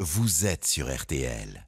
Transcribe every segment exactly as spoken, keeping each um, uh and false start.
vous êtes sur R T L.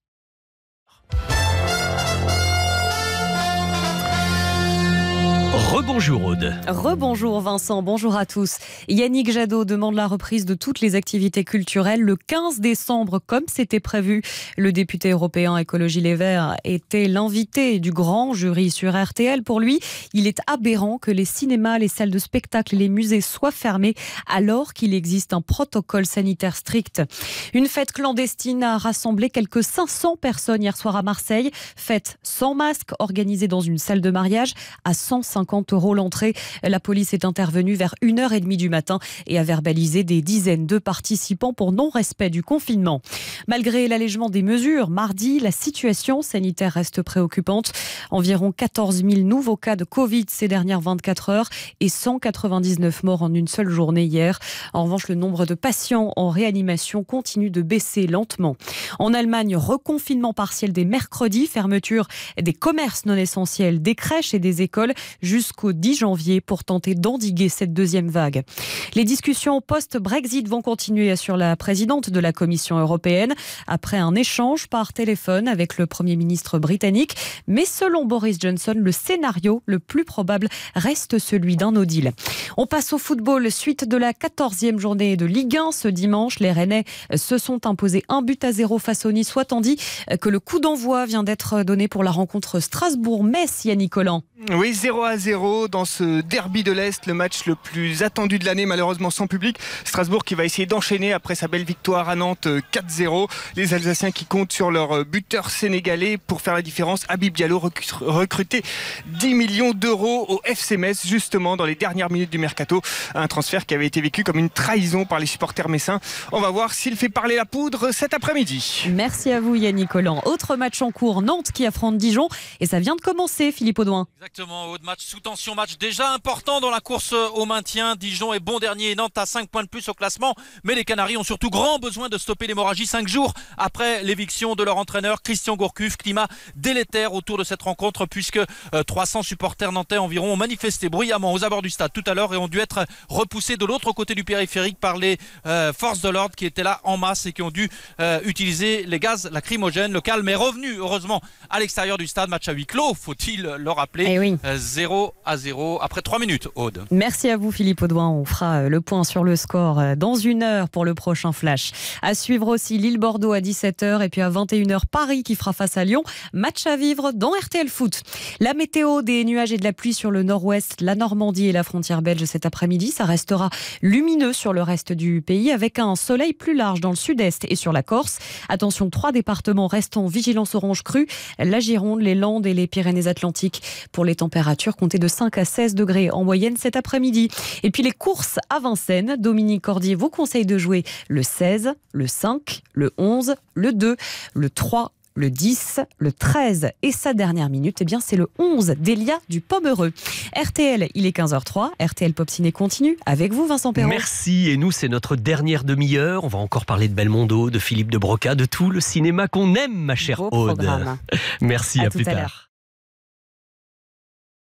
Rebonjour Aude. Rebonjour Vincent, bonjour à tous. Yannick Jadot demande la reprise de toutes les activités culturelles le quinze décembre comme c'était prévu. Le député européen Écologie Les Verts était l'invité du grand jury sur R T L. Pour lui, il est aberrant que les cinémas, les salles de spectacle et les musées soient fermés alors qu'il existe un protocole sanitaire strict. Une fête clandestine a rassemblé quelques cinq cents personnes hier soir à Marseille. Fête sans masque organisée dans une salle de mariage à cent cinquante euros l'entrée. La police est intervenue vers une heure trente du matin et a verbalisé des dizaines de participants pour non-respect du confinement. Malgré l'allègement des mesures, mardi, la situation sanitaire reste préoccupante. Environ quatorze mille nouveaux cas de Covid ces dernières vingt-quatre heures et cent quatre-vingt-dix-neuf morts en une seule journée hier. En revanche, le nombre de patients en réanimation continue de baisser lentement. En Allemagne, reconfinement partiel dès mercredi, fermeture des commerces non essentiels, des crèches et des écoles jusqu'au dix janvier pour tenter d'endiguer cette deuxième vague. Les discussions post-Brexit vont continuer, assure la présidente de la Commission européenne, après un échange par téléphone avec le Premier ministre britannique. Mais selon Boris Johnson, le scénario le plus probable reste celui d'un no deal. On passe au football. Suite de la quatorzième journée de Ligue un ce dimanche, les Rennais se sont imposés un but à zéro face au Niçois, tandis que le coup d'envoi vient d'être donné pour la rencontre Strasbourg-Metz, Yannick Collant. Oui, zéro à zéro dans ce derby de l'Est, le match le plus attendu de l'année, malheureusement sans public. Strasbourg qui va essayer d'enchaîner après sa belle victoire à Nantes quatre zéro. Les Alsaciens qui comptent sur leur buteur sénégalais pour faire la différence. Habib Diallo recruté dix millions d'euros au F C Metz, justement dans les dernières minutes du mercato. Un transfert qui avait été vécu comme une trahison par les supporters messins. On va voir s'il fait parler la poudre cet après-midi. Merci à vous Yannick Collant. Autre match en cours, Nantes qui affronte Dijon et ça vient de commencer, Philippe Audouin. Exactement, haut de match sous tension, match déjà important dans la course au maintien. Dijon est bon dernier et Nantes a cinq points de plus au classement. Mais les Canaries ont surtout grand besoin de stopper l'hémorragie cinq jours après l'éviction de leur entraîneur Christian Gourcuff. Climat délétère autour de cette rencontre puisque trois cents supporters nantais environ ont manifesté bruyamment aux abords du stade tout à l'heure et ont dû être repoussés de l'autre côté du périphérique par les euh, forces de l'ordre qui étaient là en masse et qui ont dû euh, utiliser les gaz lacrymogènes. Le calme est revenu heureusement à l'extérieur du stade. Match à huis clos, faut-il le rappeler. Eh oui. euh, zéro à zéro après trois minutes, Aude. Merci à vous Philippe Audouin. On fera le point sur le score dans une heure pour le prochain flash. À suivre aussi Lille-Bordeaux à dix-sept heures et puis à vingt et une heures Paris qui fera face à Lyon. Match à vivre dans R T L Foot. La météo, des nuages et de la pluie sur le nord-ouest, la Normandie et la frontière belge cet après-midi. Ça restera lumineux sur le reste du pays avec un soleil plus large dans le sud-est et sur la Corse. Attention, trois départements restent en vigilance orange crue. La Gironde, les Landes et les Pyrénées-Atlantiques. Pour les températures, comptez de cinq à seize degrés en moyenne cet après-midi. Et puis les courses à Vincennes. Dominique Cordier vous conseille de jouer le seize, le cinq, le onze, le deux, le trois, le dix, le treize et sa dernière minute, eh bien c'est le onze d'Elia du Pomereux. R T L, il est quinze heures zéro trois. R T L Pop Ciné continue avec vous, Vincent Perrault. Merci. Et nous, c'est notre dernière demi-heure. On va encore parler de Belmondo, de Philippe de Broca, de tout le cinéma qu'on aime, ma chère Beau Aude. programme. Merci, à, À à tout plus à tard. l'heure.